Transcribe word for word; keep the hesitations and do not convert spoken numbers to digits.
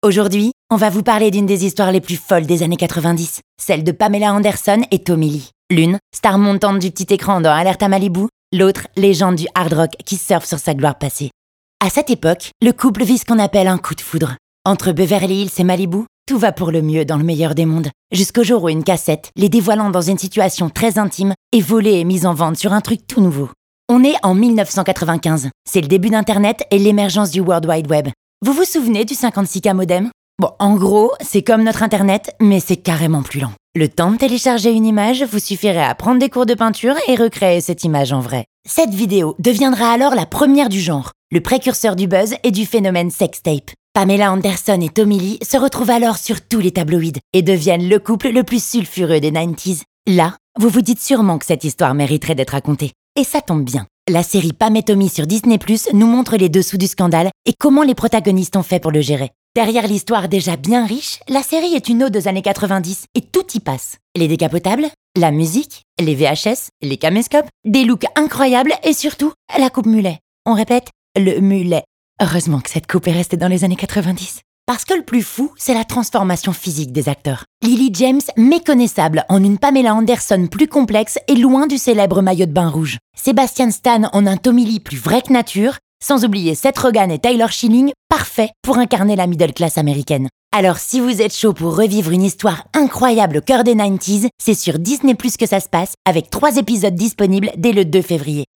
Aujourd'hui, on va vous parler d'une des histoires les plus folles des années quatre-vingt-dix, celle de Pamela Anderson et Tommy Lee. L'une, star montante du petit écran dans Alerte à Malibu, l'autre, légende du hard rock qui surfe sur sa gloire passée. À cette époque, le couple vit ce qu'on appelle un coup de foudre. Entre Beverly Hills et Malibu, tout va pour le mieux dans le meilleur des mondes, jusqu'au jour où une cassette, les dévoilant dans une situation très intime, est volée et mise en vente sur un truc tout nouveau. On est en dix-neuf cent quatre-vingt-quinze, c'est le début d'Internet et l'émergence du World Wide Web. Vous vous souvenez du cinquante-six K modem ? Bon, en gros, c'est comme notre Internet, mais c'est carrément plus lent. Le temps de télécharger une image vous suffirait à prendre des cours de peinture et recréer cette image en vrai. Cette vidéo deviendra alors la première du genre, le précurseur du buzz et du phénomène sextape. Pamela Anderson et Tommy Lee se retrouvent alors sur tous les tabloïds et deviennent le couple le plus sulfureux des nineties. Là, vous vous dites sûrement que cette histoire mériterait d'être racontée. Et ça tombe bien. La série Pam et Tommy sur Disney plus, nous montre les dessous du scandale et comment les protagonistes ont fait pour le gérer. Derrière l'histoire déjà bien riche, la série est une ode aux années quatre-vingt-dix et tout y passe. Les décapotables, la musique, les V H S, les caméscopes, des looks incroyables et surtout, la coupe mulet. On répète, le mulet. Heureusement que cette coupe est restée dans les années quatre-vingt-dix. Parce que le plus fou, c'est la transformation physique des acteurs. Lily James, méconnaissable en une Pamela Anderson plus complexe et loin du célèbre maillot de bain rouge. Sebastian Stan en un Tommy Lee plus vrai que nature, sans oublier Seth Rogen et Tyler Schilling, parfait pour incarner la middle class américaine. Alors si vous êtes chaud pour revivre une histoire incroyable au cœur des nineties, c'est sur Disney plus que ça se passe, avec trois épisodes disponibles dès le deux février.